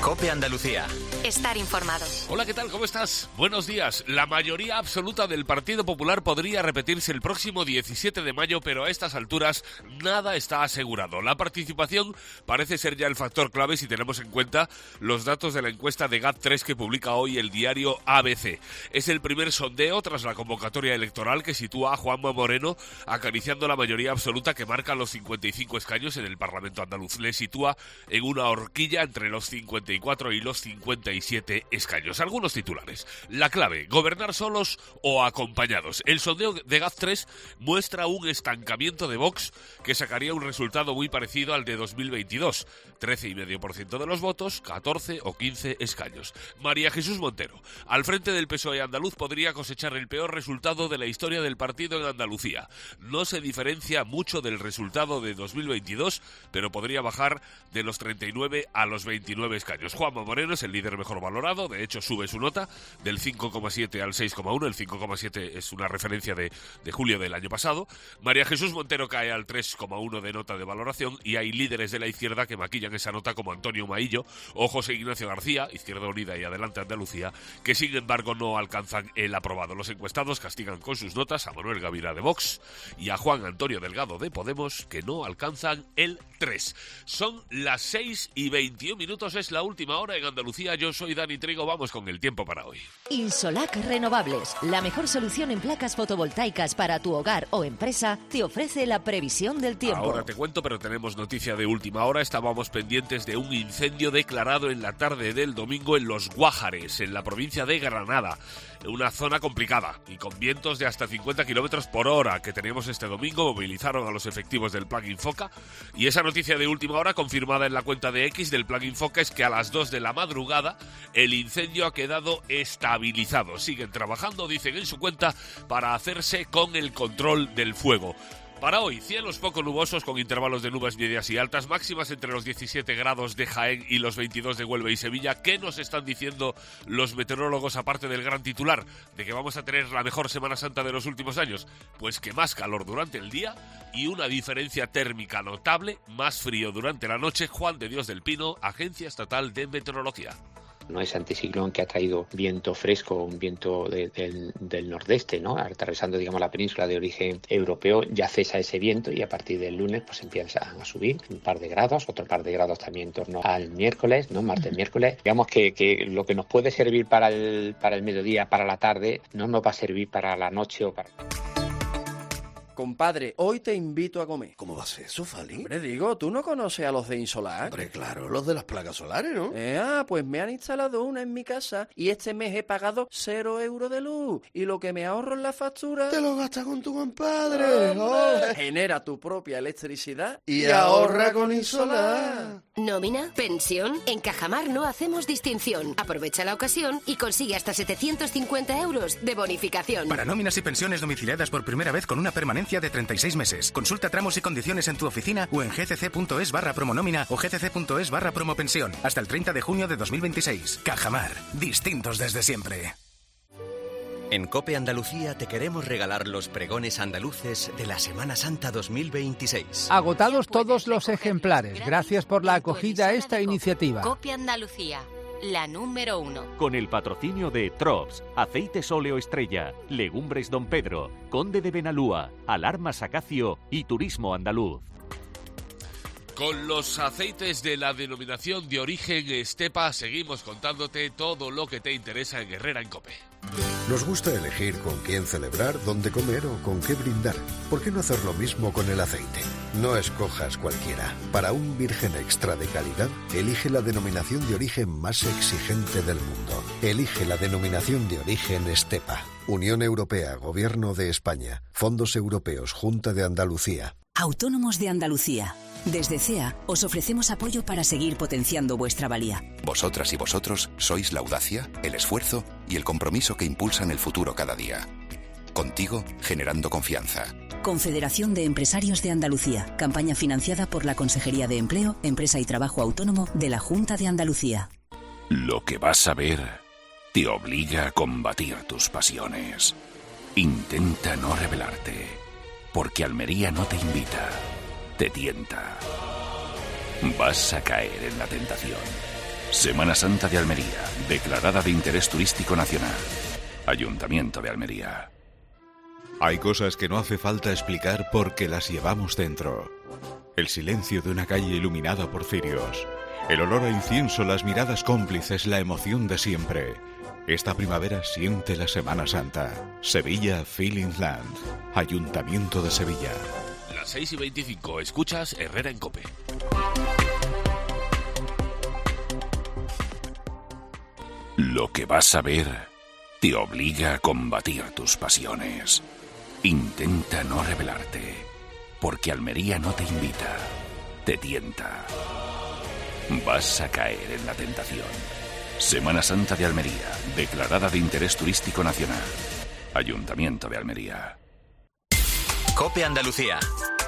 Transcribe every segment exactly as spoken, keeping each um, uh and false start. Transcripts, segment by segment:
COPE Andalucía. Estar informado. Hola, ¿qué tal? ¿Cómo estás? Buenos días. La mayoría absoluta del Partido Popular podría repetirse el próximo diecisiete de mayo, pero a estas alturas nada está asegurado. La participación parece ser ya el factor clave si tenemos en cuenta los datos de la encuesta de G A T tres que publica hoy el diario A B C. Es el primer sondeo tras la convocatoria electoral que sitúa a Juanma Moreno acariciando la mayoría absoluta que marca los cincuenta y cinco escaños en el Parlamento andaluz. Le sitúa en una horquilla entre los cincuenta y cuatro y los cincuenta y siete escaños. Algunos titulares. La clave, gobernar solos o acompañados. El sondeo de G A T tres muestra un estancamiento de Vox que sacaría un resultado muy parecido al de dos mil veintidós. trece coma cinco por ciento de los votos, catorce o quince escaños. María Jesús Montero, al frente del P S O E andaluz, podría cosechar el peor resultado de la historia del partido en Andalucía. No se diferencia mucho del resultado de dos mil veintidós, pero podría bajar de los treinta y nueve a los veintinueve escaños. Juanma Moreno es el líder mejor valorado, de hecho sube su nota del cinco coma siete al seis coma uno, el cinco coma siete es una referencia de, de julio del año pasado. María Jesús Montero cae al tres coma uno de nota de valoración y hay líderes de la izquierda que maquillan esa nota como Antonio Maillo o José Ignacio García, Izquierda Unida y Adelante Andalucía, que sin embargo no alcanzan el aprobado. Los encuestados castigan con sus notas a Manuel Gavira de Vox y a Juan Antonio Delgado de Podemos, que no alcanzan el tres. Son las seis y veintiún minutos, es la última hora en Andalucía. Yo soy Dani Trigo, vamos con el tiempo para hoy. Insolac Renovables, la mejor solución en placas fotovoltaicas para tu hogar o empresa, te ofrece la previsión del tiempo. Ahora te cuento, pero tenemos noticia de última hora. Estábamos pendientes de un incendio declarado en la tarde del domingo en Los Guájares, en la provincia de Granada. Una zona complicada y con vientos de hasta cincuenta kilómetros por hora que teníamos este domingo. Movilizaron a los efectivos del Plan Infoca y esa noticia de última hora confirmada en la cuenta de X del Plan Infoca es que a las dos de la madrugada el incendio ha quedado estabilizado. Siguen trabajando, dicen en su cuenta, para hacerse con el control del fuego. Para hoy, cielos poco nubosos con intervalos de nubes medias y altas, máximas entre los diecisiete grados de Jaén y los veintidós de Huelva y Sevilla. ¿Qué nos están diciendo los meteorólogos, aparte del gran titular de que vamos a tener la mejor Semana Santa de los últimos años? Pues que más calor durante el día y una diferencia térmica notable, más frío durante la noche. Juan de Dios del Pino, Agencia Estatal de Meteorología. No es anticiclón que ha traído viento fresco, un viento de, del, del nordeste, ¿no? Atravesando, digamos, la península de origen europeo, ya cesa ese viento y a partir del lunes pues empiezan a subir un par de grados, otro par de grados también en torno al miércoles, ¿no? Martes, miércoles. Digamos que, que lo que nos puede servir para el, para el mediodía, para la tarde, no nos va a servir para la noche o para... Compadre, hoy te invito a comer. ¿Cómo va a ser eso, Fali? Hombre, digo, ¿tú no conoces a los de Insolac? Hombre, claro, los de las placas solares, ¿no? Eh, ah, pues me han instalado una en mi casa y este mes he pagado cero euros de luz. Y lo que me ahorro en la factura... ¡Te lo gastas con tu compadre! ¡Oh! Genera tu propia electricidad y, y ahorra con Insolac. ¿Nómina? ¿Pensión? En Cajamar no hacemos distinción. Aprovecha la ocasión y consigue hasta setecientos cincuenta euros de bonificación. Para nóminas y pensiones domiciliadas por primera vez con una permanencia de treinta y seis meses. Consulta tramos y condiciones en tu oficina o en gcc.es barra promonómina o gcc.es barra promopensión. Hasta el treinta de junio de dos mil veintiséis. Cajamar. Distintos desde siempre. En COPE Andalucía te queremos regalar los pregones andaluces de la Semana Santa dos mil veintiséis. Agotados todos los ejemplares. Gracias por la acogida a esta iniciativa. COPE Andalucía, la número uno. Con el patrocinio de Trops, Aceites Óleo Estrella, Legumbres Don Pedro, Conde de Benalúa, Alarmas Acacio y Turismo Andaluz. Con los aceites de la denominación de origen Estepa seguimos contándote todo lo que te interesa en Herrera en COPE. Nos gusta elegir con quién celebrar, dónde comer o con qué brindar. ¿Por qué no hacer lo mismo con el aceite? No escojas cualquiera. Para un virgen extra de calidad, elige la denominación de origen más exigente del mundo. Elige la denominación de origen Estepa. Unión Europea, Gobierno de España, Fondos Europeos, Junta de Andalucía. Autónomos de Andalucía. Desde C E A os ofrecemos apoyo para seguir potenciando vuestra valía. Vosotras y vosotros sois la audacia, el esfuerzo y el compromiso que impulsan el futuro cada día. Contigo, generando confianza. Confederación de Empresarios de Andalucía. Campaña financiada por la Consejería de Empleo, Empresa y Trabajo Autónomo de la Junta de Andalucía. Lo que vas a ver te obliga a combatir tus pasiones. Intenta no rebelarte, porque Almería no te invita. Te tienta. Vas a caer en la tentación. Semana Santa de Almería, declarada de interés turístico nacional. Ayuntamiento de Almería. Hay cosas que no hace falta explicar porque las llevamos dentro. El silencio de una calle iluminada por cirios. El olor a incienso, las miradas cómplices, la emoción de siempre. Esta primavera siente la Semana Santa. Sevilla Feeling Land. Ayuntamiento de Sevilla. Las seis y veinticinco, escuchas Herrera en COPE. Lo que vas a ver te obliga a combatir tus pasiones. Intenta no rebelarte, porque Almería no te invita, te tienta. Vas a caer en la tentación. Semana Santa de Almería, declarada de interés turístico nacional. Ayuntamiento de Almería. COPE Andalucía.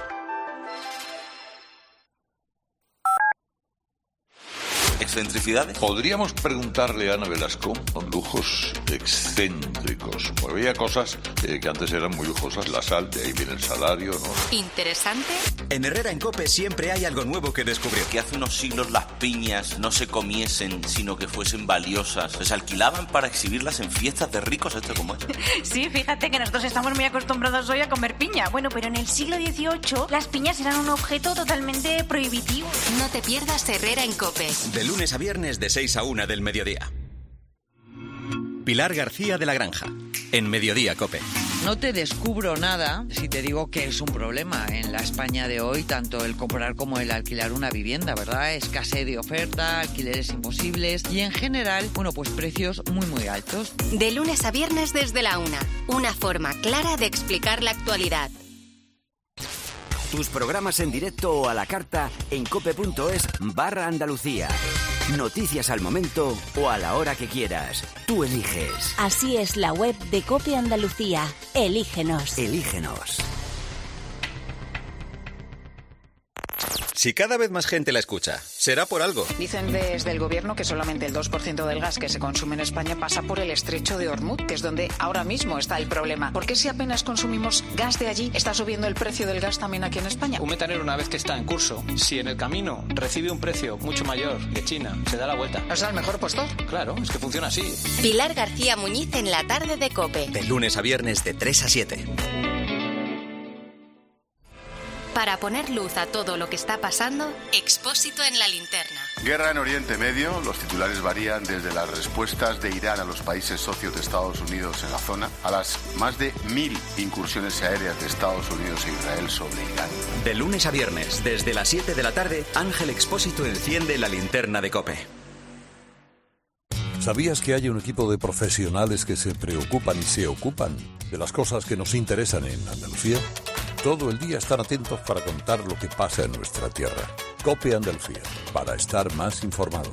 ¿Excentricidades? Podríamos preguntarle a Ana Velasco con lujos excéntricos. Porque había cosas eh, que antes eran muy lujosas. La sal, de ahí viene el salario, ¿no? ¿Interesante? En Herrera en COPE siempre hay algo nuevo que descubrir. Que hace unos siglos las piñas no se comiesen, sino que fuesen valiosas. Se alquilaban para exhibirlas en fiestas de ricos, ¿esto cómo es? Sí, fíjate que nosotros estamos muy acostumbrados hoy a comer piña. Bueno, pero en el siglo dieciocho las piñas eran un objeto totalmente prohibitivo. No te pierdas Herrera en COPE. De lunes a viernes de seis a una del mediodía. Pilar García de la Granja, en Mediodía COPE. No te descubro nada si te digo que es un problema en la España de hoy, tanto el comprar como el alquilar una vivienda, ¿verdad? Escasez de oferta, alquileres imposibles y en general, bueno, pues precios muy muy altos. De lunes a viernes desde la una, una forma clara de explicar la actualidad. Tus programas en directo o a la carta en cope.es barra Andalucía. Noticias al momento o a la hora que quieras. Tú eliges. Así es la web de COPE Andalucía. Elígenos. Elígenos. Si cada vez más gente la escucha, será por algo. Dicen desde el gobierno que solamente el dos por ciento del gas que se consume en España pasa por el estrecho de Hormuz, que es donde ahora mismo está el problema. ¿Por qué si apenas consumimos gas de allí, está subiendo el precio del gas también aquí en España? Un metanero, una vez que está en curso, si en el camino recibe un precio mucho mayor que China, se da la vuelta. ¿Es el mejor postor? Claro, es que funciona así. Pilar García Muñiz en la tarde de COPE. De lunes a viernes de tres a siete. Para poner luz a todo lo que está pasando, Expósito en la linterna. Guerra en Oriente Medio. Los titulares varían desde las respuestas de Irán a los países socios de Estados Unidos en la zona a las más de mil incursiones aéreas de Estados Unidos e Israel sobre Irán. De lunes a viernes, desde las siete de la tarde, Ángel Expósito enciende la linterna de COPE. ¿Sabías que hay un equipo de profesionales que se preocupan y se ocupan de las cosas que nos interesan en Andalucía? Todo el día están atentos para contar lo que pasa en nuestra tierra. COPE Andalucía, para estar más informados.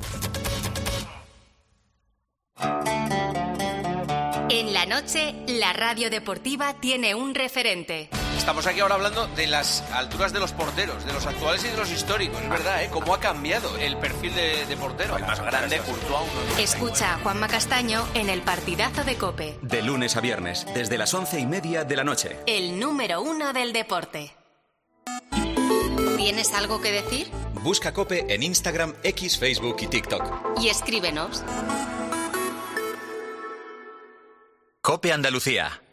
En la noche, la radio deportiva tiene un referente. Estamos aquí ahora hablando de las alturas de los porteros, de los actuales y de los históricos. Es verdad, ¿eh? Cómo ha cambiado el perfil de, de portero. El más grande, Courtois. Escucha a Juanma Castaño en el partidazo de COPE. De lunes a viernes, desde las once y media de la noche. El número uno del deporte. ¿Tienes algo que decir? Busca COPE en Instagram, X, Facebook y TikTok. Y escríbenos. COPE Andalucía.